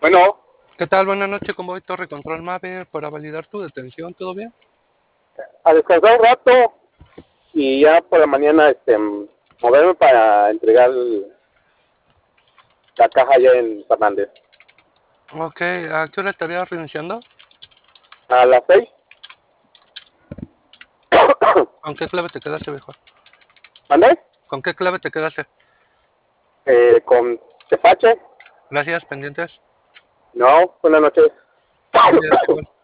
Bueno, ¿Qué tal? Buenas noches, ¿cómo voy? Torre Control Mave para validar tu detención, ¿todo bien? a descansar un rato y ya por la mañana moverme para entregar la caja allá en Fernández. Ok, ¿a qué hora estarías renunciando? A las 6, ¿Con qué clave te quedaste, viejo? ¿mandé? ¿Con qué clave te quedaste? Con Tepache. Gracias, pendientes. No, buenas noches. Gracias, igual.